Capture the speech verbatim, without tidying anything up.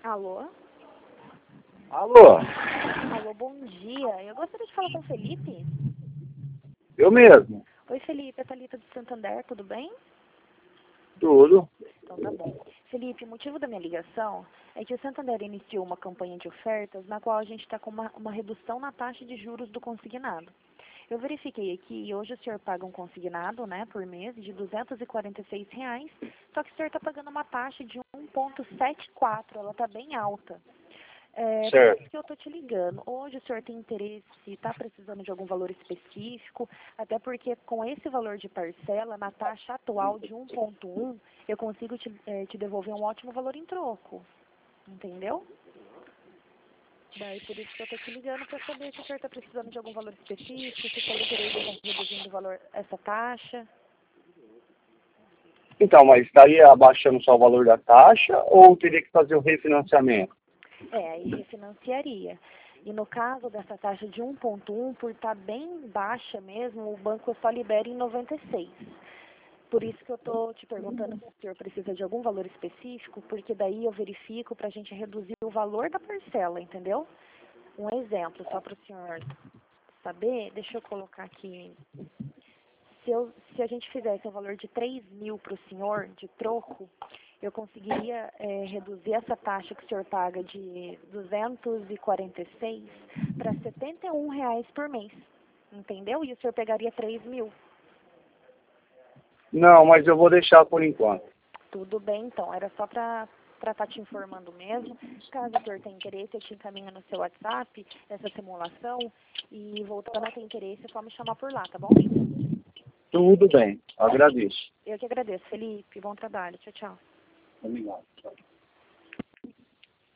Alô? Alô? Alô, bom dia. Eu gostaria de falar com o Felipe. Eu mesmo. Oi, Felipe, é Thalita de Santander, tudo bem? Tudo. Então tá bom. Felipe, o motivo da minha ligação é que o Santander iniciou uma campanha de ofertas na qual a gente está com uma, uma redução na taxa de juros do consignado. Eu verifiquei aqui e hoje o senhor paga um consignado, né, por mês de duzentos e quarenta e seis reais, só que o senhor está pagando uma taxa de um vírgula setenta e quatro, ela está bem alta. É, por Certo. isso que eu estou te ligando. Hoje o senhor tem interesse, está precisando de algum valor específico, até porque com esse valor de parcela, na taxa atual de um vírgula um, eu consigo te, é, te devolver um ótimo valor em troco. Entendeu? Daí por isso que eu estou te ligando para saber se o senhor está precisando de algum valor específico, se tem interesse em reduzindo o valor, essa taxa. Então, mas estaria abaixando só o valor da taxa ou teria que fazer o refinanciamento? É, aí refinanciaria. E no caso dessa taxa de um vírgula um, por estar bem baixa mesmo, o banco só libera em noventa e seis. Por isso que eu estou te perguntando se o senhor precisa de algum valor específico, porque daí eu verifico para a gente reduzir o valor da parcela, entendeu? Um exemplo, só para o senhor saber, deixa eu colocar aqui. Se, eu, se a gente fizesse um valor de três mil para o senhor, de troco, eu conseguiria é, reduzir essa taxa que o senhor paga de duzentos e quarenta e seis para setenta e um reais por mês, entendeu? E o senhor pegaria três mil. Não, mas eu vou deixar por enquanto. Tudo bem, então. Era só para para estar te informando mesmo. Caso o senhor tenha interesse, eu te encaminho no seu WhatsApp essa simulação. E voltando a ter interesse, é só me chamar por lá, tá bom? Tudo bem. Agradeço. Eu que agradeço, Felipe. Bom trabalho. Tchau, tchau. Obrigado. Tchau.